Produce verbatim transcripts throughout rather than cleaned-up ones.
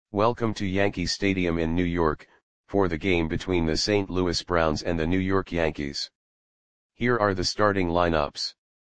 Welcome to Yankee Stadium in New York, for the game between the Saint Louis Browns and the New York Yankees. Here are the starting lineups.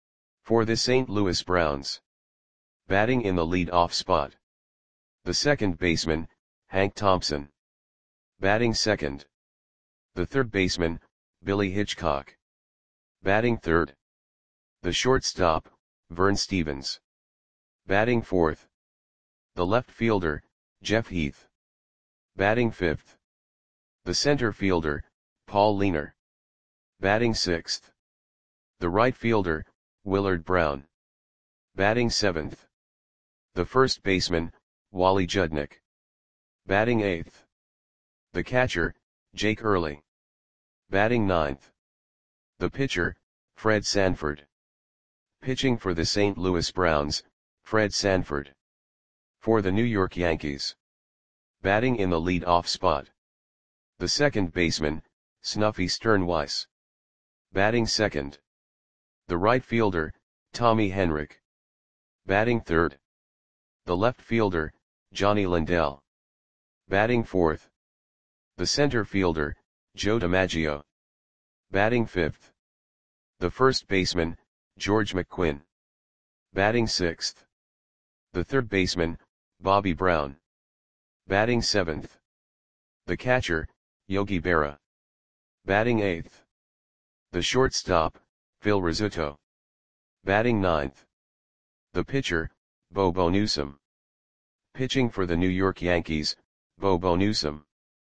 For the Saint Louis Browns. Batting in the lead-off spot. The second baseman, Hank Thompson. Batting second. The third baseman, Billy Hitchcock. Batting third. The shortstop, Vern Stephens. Batting fourth. The left fielder, Jeff Heath. Batting fifth. The center fielder, Paul Leaner. Batting sixth. The right fielder, Willard Brown. Batting seventh. The first baseman, Wally Judnick. Batting eighth. The catcher, Jake Early. Batting ninth. The pitcher, Fred Sanford. Pitching for the Saint Louis Browns, Fred Sanford. For the New York Yankees. Batting in the lead-off spot. The second baseman, Snuffy Sternweiss. Batting second. The right fielder, Tommy Henrich. Batting third. The left fielder, Johnny Lindell. Batting fourth. The center fielder, Joe DiMaggio. Batting fifth. The first baseman, George McQuinn. Batting sixth. The third baseman, Bobby Brown. Batting seventh. The catcher, Yogi Berra. Batting eighth. The shortstop, Phil Rizzuto. Batting ninth. The pitcher, Bobo Newsom. Pitching for the New York Yankees, Bobo Newsom.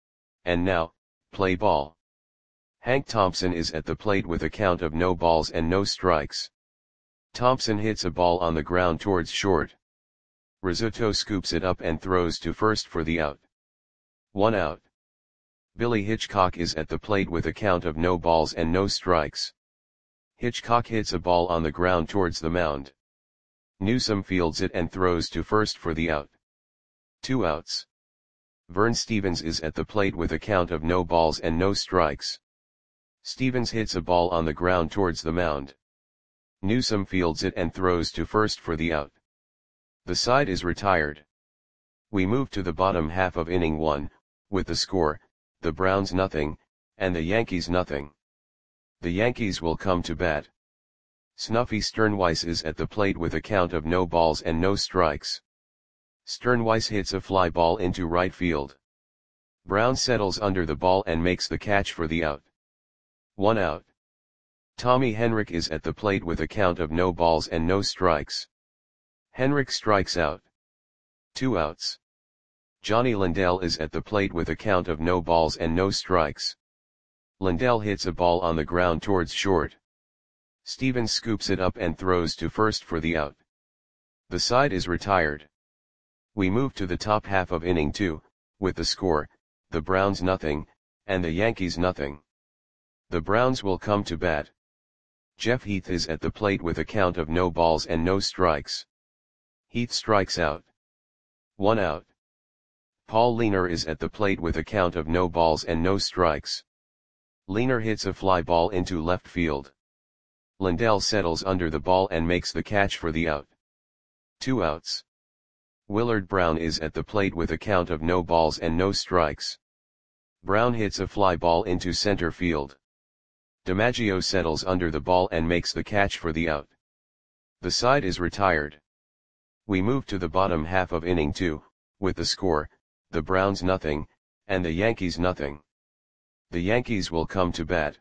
And now, play ball. Hank Thompson is at the plate with a count of no balls and no strikes. Thompson hits a ball on the ground towards short. Rizzuto scoops it up and throws to first for the out. One out. Billy Hitchcock is at the plate with a count of no balls and no strikes. Hitchcock hits a ball on the ground towards the mound. Newsom fields it and throws to first for the out. Two outs. Vern Stephens is at the plate with a count of no balls and no strikes. Stephens hits a ball on the ground towards the mound. Newsom fields it and throws to first for the out. The side is retired. We move to the bottom half of inning one, with the score, the Browns nothing, and the Yankees nothing. The Yankees will come to bat. Snuffy Sternweiss is at the plate with a count of no balls and no strikes. Sternweiss hits a fly ball into right field. Brown settles under the ball and makes the catch for the out. One out. Tommy Henrich is at the plate with a count of no balls and no strikes. Henrich strikes out. Two outs. Johnny Lindell is at the plate with a count of no balls and no strikes. Lindell hits a ball on the ground towards short. Stephens scoops it up and throws to first for the out. The side is retired. We move to the top half of inning two, with the score, the Browns nothing, and the Yankees nothing. The Browns will come to bat. Jeff Heath is at the plate with a count of no balls and no strikes. Heath strikes out. One out. Paul Leaner is at the plate with a count of no balls and no strikes. Leaner hits a fly ball into left field. Lindell settles under the ball and makes the catch for the out. Two outs. Willard Brown is at the plate with a count of no balls and no strikes. Brown hits a fly ball into center field. DiMaggio settles under the ball and makes the catch for the out. The side is retired. We move to the bottom half of inning two, with the score, the Browns nothing, and the Yankees nothing. The Yankees will come to bat.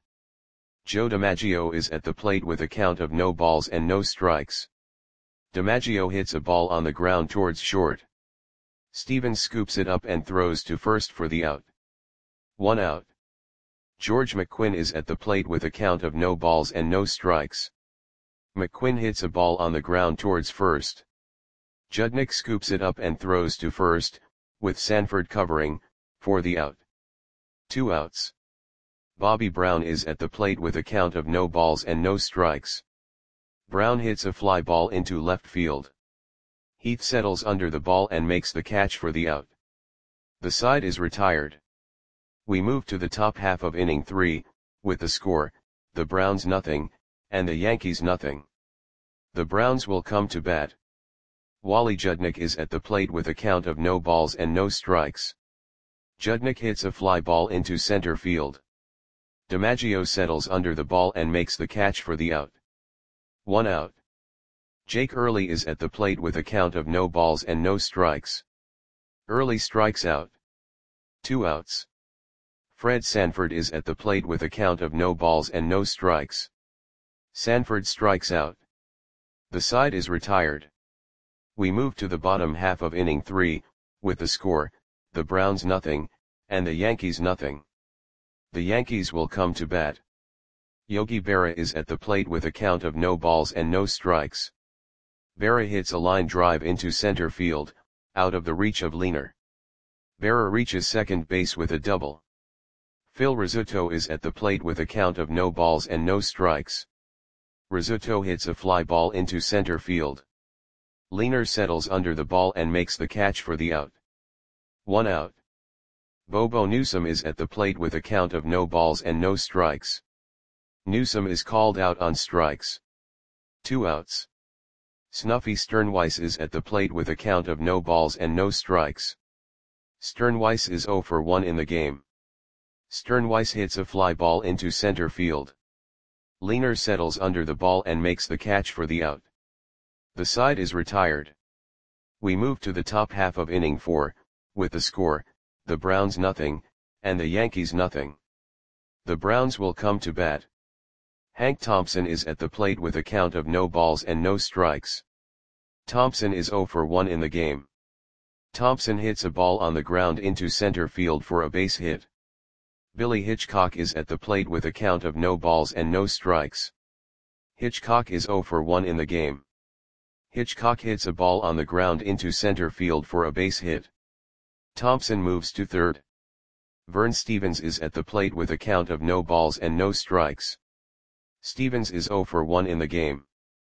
Joe DiMaggio is at the plate with a count of no balls and no strikes. DiMaggio hits a ball on the ground towards short. Stephens scoops it up and throws to first for the out. One out. George McQuinn is at the plate with a count of no balls and no strikes. McQuinn hits a ball on the ground towards first. Judnick scoops it up and throws to first, with Sanford covering, for the out. Two outs. Bobby Brown is at the plate with a count of no balls and no strikes. Brown hits a fly ball into left field. Heath settles under the ball and makes the catch for the out. The side is retired. We move to the top half of inning three, with the score, the Browns nothing, and the Yankees nothing. The Browns will come to bat. Wally Judnick is at the plate with a count of no balls and no strikes. Judnick hits a fly ball into center field. DiMaggio settles under the ball and makes the catch for the out. One out. Jake Early is at the plate with a count of no balls and no strikes. Early strikes out. Two outs. Fred Sanford is at the plate with a count of no balls and no strikes. Sanford strikes out. The side is retired. We move to the bottom half of inning three, with the score, the Browns nothing, and the Yankees nothing. The Yankees will come to bat. Yogi Berra is at the plate with a count of no balls and no strikes. Berra hits a line drive into center field, out of the reach of Leaner. Berra reaches second base with a double. Phil Rizzuto is at the plate with a count of no balls and no strikes. Rizzuto hits a fly ball into center field. Leaner settles under the ball and makes the catch for the out. One out. Bobo Newsom is at the plate with a count of no balls and no strikes. Newsom is called out on strikes. Two outs. Snuffy Sternweiss is at the plate with a count of no balls and no strikes. Sternweiss is zero for one in the game. Sternweiss hits a fly ball into center field. Leaner settles under the ball and makes the catch for the out. The side is retired. We move to the top half of inning four, with the score, the Browns nothing, and the Yankees nothing. The Browns will come to bat. Hank Thompson is at the plate with a count of no balls and no strikes. Thompson is zero for one in the game. Thompson hits a ball on the ground into center field for a base hit. Billy Hitchcock is at the plate with a count of no balls and no strikes. Hitchcock is zero for one in the game. Hitchcock hits a ball on the ground into center field for a base hit. Thompson moves to third. Vern Stevens is at the plate with a count of no balls and no strikes. Stevens is zero for one in the game.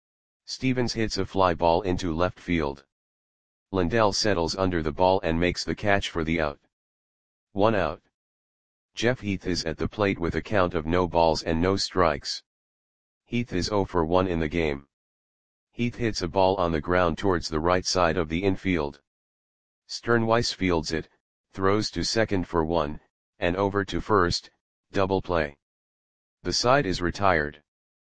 Stevens hits a fly ball into left field. Lindell settles under the ball and makes the catch for the out. One out. Jeff Heath is at the plate with a count of no balls and no strikes. Heath is zero for one in the game. Heath hits a ball on the ground towards the right side of the infield. Sternweiss fields it, throws to second for one, and over to first, double play. The side is retired.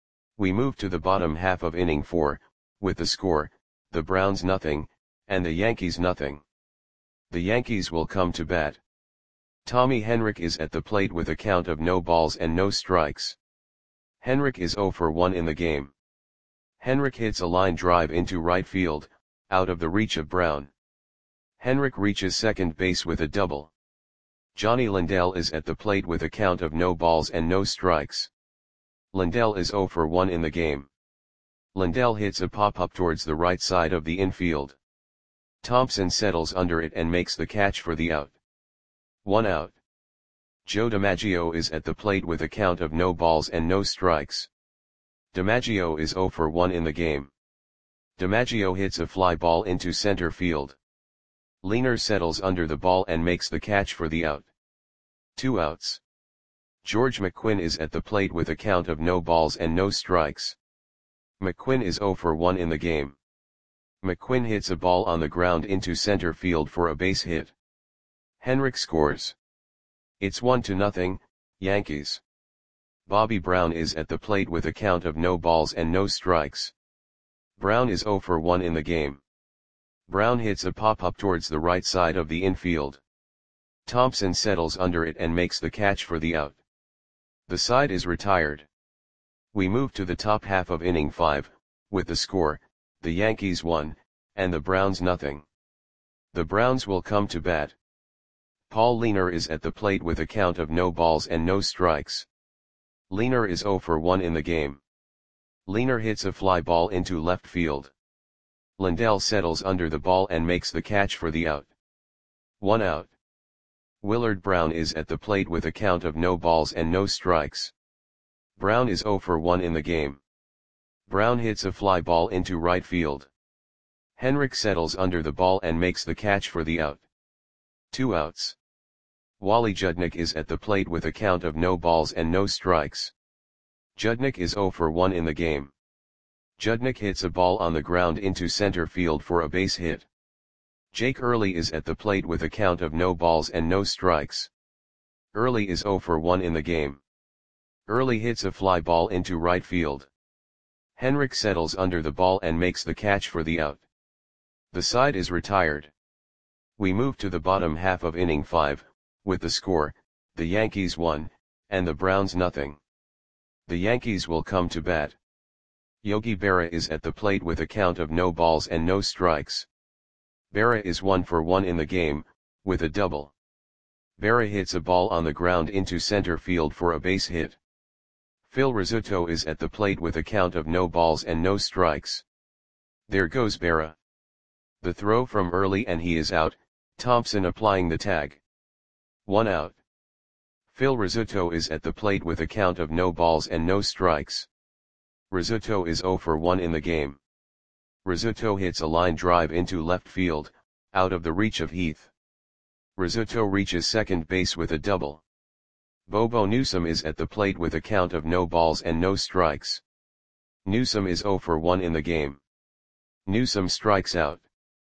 We move to the bottom half of inning four, with the score, the Browns nothing, and the Yankees nothing. The Yankees will come to bat. Tommy Henrich is at the plate with a count of no balls and no strikes. Henrich is zero for one in the game. Henrich hits a line drive into right field, out of the reach of Brown. Henrich reaches second base with a double. Johnny Lindell is at the plate with a count of no balls and no strikes. Lindell is zero for one in the game. Lindell hits a pop-up towards the right side of the infield. Thompson settles under it and makes the catch for the out. One out. Joe DiMaggio is at the plate with a count of no balls and no strikes. DiMaggio is zero for one in the game. DiMaggio hits a fly ball into center field. Leaner settles under the ball and makes the catch for the out. Two outs. George McQuinn is at the plate with a count of no balls and no strikes. McQuinn is zero for one in the game. McQuinn hits a ball on the ground into center field for a base hit. Henrich scores. It's one to nothing, Yankees. Bobby Brown is at the plate with a count of no balls and no strikes. Brown is zero for one in the game. Brown hits a pop-up towards the right side of the infield. Thompson settles under it and makes the catch for the out. The side is retired. We move to the top half of inning five, with the score, the Yankees one, and the Browns nothing. The Browns will come to bat. Paul Leaner is at the plate with a count of no balls and no strikes. Leaner is zero for one in the game. Leaner hits a fly ball into left field. Lindell settles under the ball and makes the catch for the out. One out. Willard Brown is at the plate with a count of no balls and no strikes. Brown is zero for one in the game. Brown hits a fly ball into right field. Henrich settles under the ball and makes the catch for the out. Two outs. Wally Judnick is at the plate with a count of no balls and no strikes. Judnick is zero for one in the game. Judnick hits a ball on the ground into center field for a base hit. Jake Early is at the plate with a count of no balls and no strikes. Early is zero for one in the game. Early hits a fly ball into right field. Henrik settles under the ball and makes the catch for the out. The side is retired. We move to the bottom half of inning five, with the score, the Yankees one, and the Browns nothing. The Yankees will come to bat. Yogi Berra is at the plate with a count of no balls and no strikes. Berra is one for one in the game, with a double. Berra hits a ball on the ground into center field for a base hit. Phil Rizzuto is at the plate with a count of no balls and no strikes. There goes Berra. The throw from Early and he is out, Thompson applying the tag. One out. Phil Rizzuto is at the plate with a count of no balls and no strikes. Rizzuto is zero for one in the game. Rizzuto hits a line drive into left field, out of the reach of Heath. Rizzuto reaches second base with a double. Bobo Newsom is at the plate with a count of no balls and no strikes. Newsom is zero for one in the game. Newsom strikes out.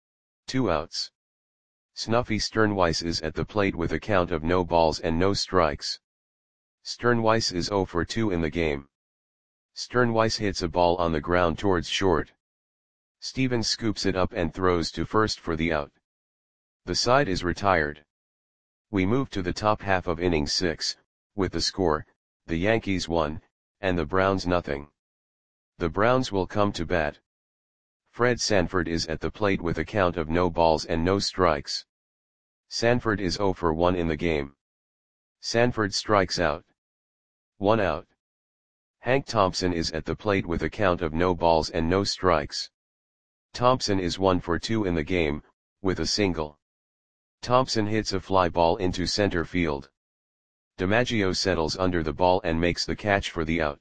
Two outs. Snuffy Sternweiss is at the plate with a count of no balls and no strikes. Sternweiss is zero for two in the game. Sternweiss hits a ball on the ground towards short. Stevens scoops it up and throws to first for the out. The side is retired. We move to the top half of inning six, with the score, the Yankees one, and the Browns nothing. The Browns will come to bat. Fred Sanford is at the plate with a count of no balls and no strikes. Sanford is zero for one in the game. Sanford strikes out. One out. Hank Thompson is at the plate with a count of no balls and no strikes. Thompson is one for two in the game, with a single. Thompson hits a fly ball into center field. DiMaggio settles under the ball and makes the catch for the out.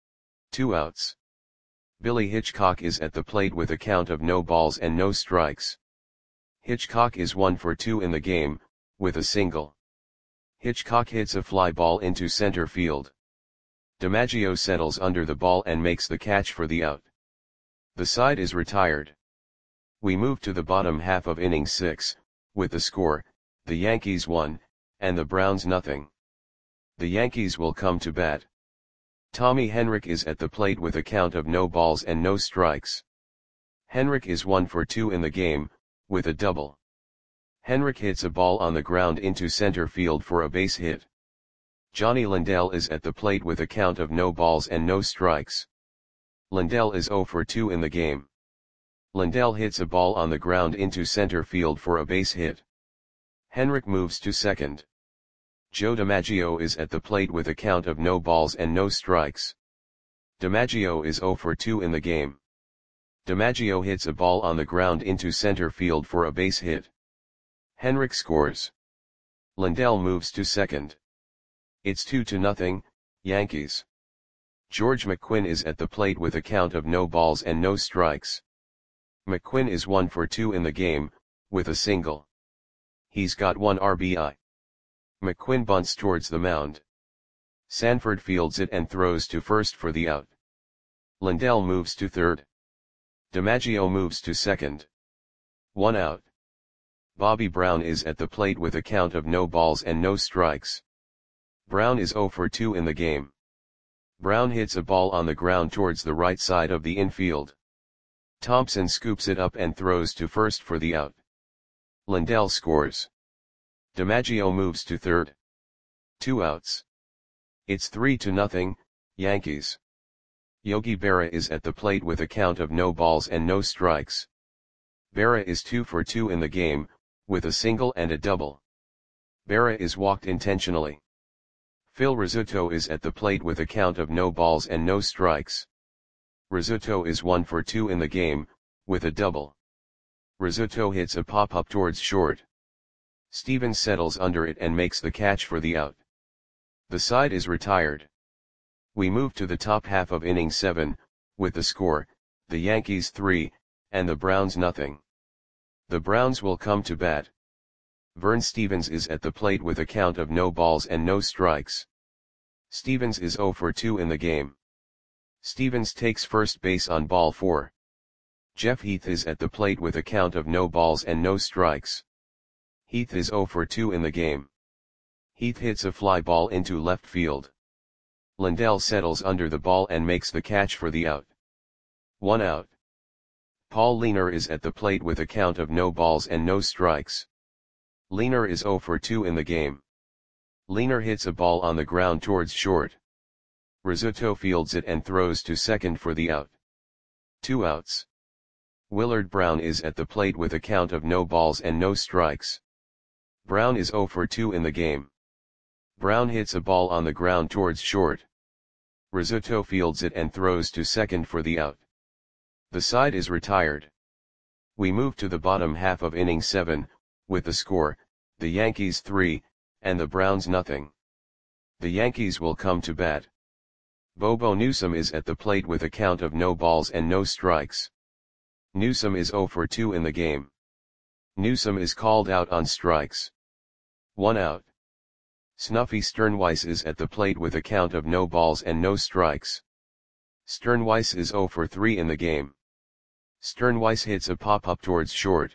Two outs. Billy Hitchcock is at the plate with a count of no balls and no strikes. Hitchcock is one for two in the game, with a single. Hitchcock hits a fly ball into center field. DiMaggio settles under the ball and makes the catch for the out. The side is retired. We move to the bottom half of inning six, with the score, the Yankees one, and the Browns nothing. The Yankees will come to bat. Tommy Henrich is at the plate with a count of no balls and no strikes. Henrich is one for two in the game, with a double. Henrich hits a ball on the ground into center field for a base hit. Johnny Lindell is at the plate with a count of no balls and no strikes. Lindell is zero for two in the game. Lindell hits a ball on the ground into center field for a base hit. Henrich moves to second. Joe DiMaggio is at the plate with a count of no balls and no strikes. DiMaggio is zero for two in the game. DiMaggio hits a ball on the ground into center field for a base hit. Henrich scores. Lindell moves to second. It's two to nothing, Yankees. George McQuinn is at the plate with a count of no balls and no strikes. McQuinn is one for two in the game, with a single. He's got one R B I. McQuinn bunts towards the mound. Sanford fields it and throws to first for the out. Lindell moves to third. DiMaggio moves to second. One out. Bobby Brown is at the plate with a count of no balls and no strikes. Brown is zero for two in the game. Brown hits a ball on the ground towards the right side of the infield. Thompson scoops it up and throws to first for the out. Lindell scores. DiMaggio moves to third. Two outs. It's three to nothing, Yankees. Yogi Berra is at the plate with a count of no balls and no strikes. Berra is two for two in the game, with a single and a double. Berra is walked intentionally. Phil Rizzuto is at the plate with a count of no balls and no strikes. Rizzuto is one for two in the game, with a double. Rizzuto hits a pop-up towards short. Stevens settles under it and makes the catch for the out. The side is retired. We move to the top half of inning seven, with the score, the Yankees three, and the Browns nothing. The Browns will come to bat. Vern Stevens is at the plate with a count of no balls and no strikes. Stevens is zero for two in the game. Stevens takes first base on ball four. Jeff Heath is at the plate with a count of no balls and no strikes. Heath is zero for two in the game. Heath hits a fly ball into left field. Lindell settles under the ball and makes the catch for the out. One out. Paul Leaner is at the plate with a count of no balls and no strikes. Leaner is zero for two in the game. Leaner hits a ball on the ground towards short. Rizzuto fields it and throws to second for the out. Two outs. Willard Brown is at the plate with a count of no balls and no strikes. Brown is zero for two in the game. Brown hits a ball on the ground towards short. Rizzuto fields it and throws to second for the out. The side is retired. We move to the bottom half of inning seven, with the score, the Yankees three, and the Browns nothing. The Yankees will come to bat. Bobo Newsom is at the plate with a count of no balls and no strikes. Newsom is zero for two in the game. Newsom is called out on strikes. One out. Snuffy Sternweiss is at the plate with a count of no balls and no strikes. Sternweiss is zero for three in the game. Sternweiss hits a pop-up towards short.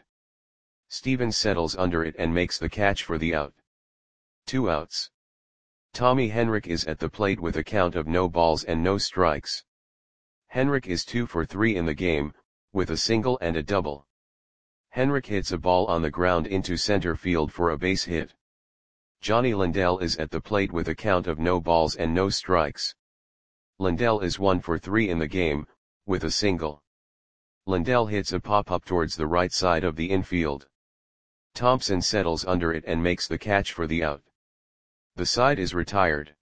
Stevens settles under it and makes the catch for the out. Two outs. Tommy Henrich is at the plate with a count of no balls and no strikes. Henrich is two for three in the game, with a single and a double. Henrich hits a ball on the ground into center field for a base hit. Johnny Lindell is at the plate with a count of no balls and no strikes. Lindell is one for three in the game, with a single. Lindell hits a pop-up towards the right side of the infield. Thompson settles under it and makes the catch for the out. The side is retired.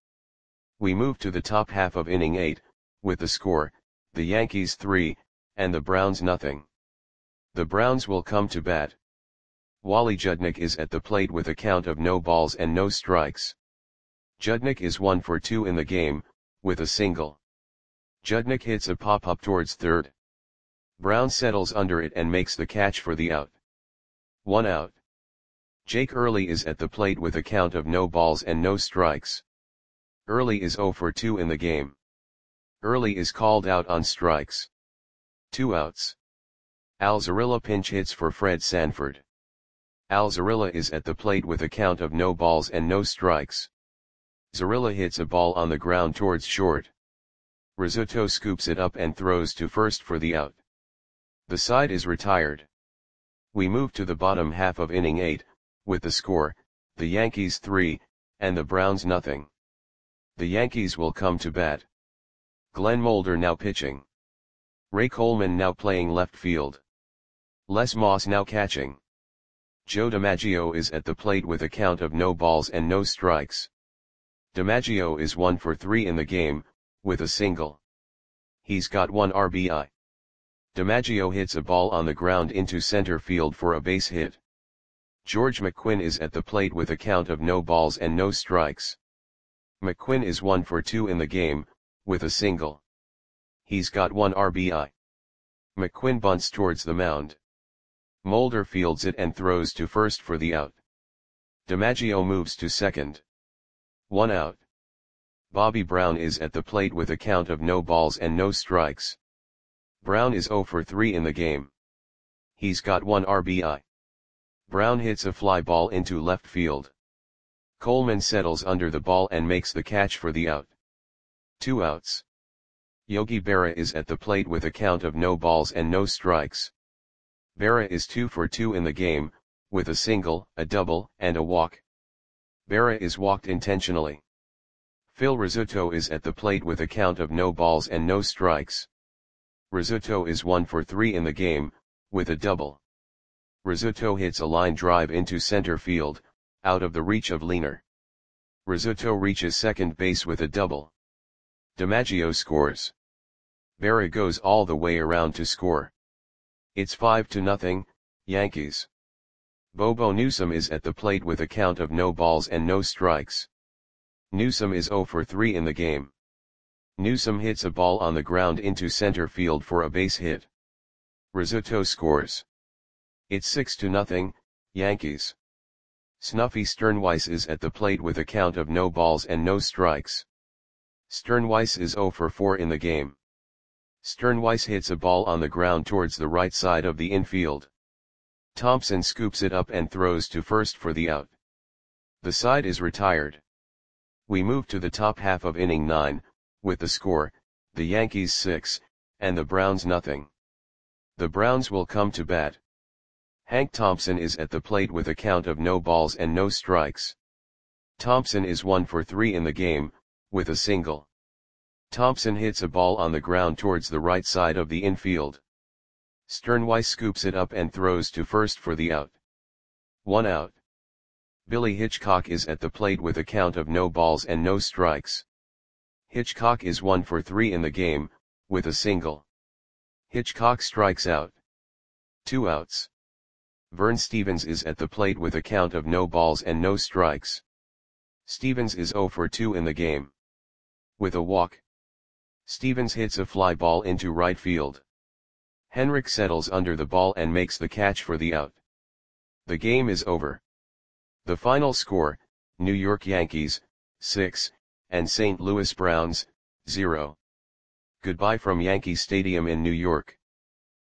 We move to the top half of inning eight, with the score, the Yankees three, and the Browns nothing. The Browns will come to bat. Wally Judnick is at the plate with a count of no balls and no strikes. Judnick is one for two in the game, with a single. Judnick hits a pop-up towards third. Brown settles under it and makes the catch for the out. One out. Jake Early is at the plate with a count of no balls and no strikes. Early is zero for two in the game. Early is called out on strikes. Two outs. Al Zarilla pinch hits for Fred Sanford. Al Zarilla is at the plate with a count of no balls and no strikes. Zarilla hits a ball on the ground towards short. Rizzuto scoops it up and throws to first for the out. The side is retired. We move to the bottom half of inning eight, with the score, the Yankees three, and the Browns nothing. The Yankees will come to bat. Glenn Mulder now pitching. Ray Coleman now playing left field. Les Moss now catching. Joe DiMaggio is at the plate with a count of no balls and no strikes. DiMaggio is one for three in the game, with a single. He's got one R B I. DiMaggio hits a ball on the ground into center field for a base hit. George McQuinn is at the plate with a count of no balls and no strikes. McQuinn is one for two in the game, with a single. He's got one R B I. McQuinn bunts towards the mound. Mulder fields it and throws to first for the out. DiMaggio moves to second. One out. Bobby Brown is at the plate with a count of no balls and no strikes. Brown is zero for three in the game. He's got one R B I. Brown hits a fly ball into left field. Coleman settles under the ball and makes the catch for the out. Two outs. Yogi Berra is at the plate with a count of no balls and no strikes. Berra is two for two in the game, with a single, a double, and a walk. Berra is walked intentionally. Phil Rizzuto is at the plate with a count of no balls and no strikes. Rizzuto is one for three in the game, with a double. Rizzuto hits a line drive into center field, out of the reach of Leaner. Rizzuto reaches second base with a double. DiMaggio scores. Berra goes all the way around to score. It's five to nothing, Yankees. Bobo Newsom is at the plate with a count of no balls and no strikes. Newsom is zero for three in the game. Newsom hits a ball on the ground into center field for a base hit. Rizzuto scores. It's six to nothing, Yankees. Snuffy Sternweiss is at the plate with a count of no balls and no strikes. Sternweiss is zero for four in the game. Sternweiss hits a ball on the ground towards the right side of the infield. Thompson scoops it up and throws to first for the out. The side is retired. We move to the top half of inning nine, with the score, the Yankees six, and the Browns nothing. The Browns will come to bat. Hank Thompson is at the plate with a count of no balls and no strikes. Thompson is one for three in the game, with a single. Thompson hits a ball on the ground towards the right side of the infield. Sternweiss scoops it up and throws to first for the out. One out. Billy Hitchcock is at the plate with a count of no balls and no strikes. Hitchcock is one for three in the game, with a single. Hitchcock strikes out. Two outs. Vern Stevens is at the plate with a count of no balls and no strikes. Stevens is zero for two in the game. With a walk. Stevens hits a fly ball into right field. Henrik settles under the ball and makes the catch for the out. The game is over. The final score, New York Yankees, six, and Saint Louis Browns, zero. Goodbye from Yankee Stadium in New York.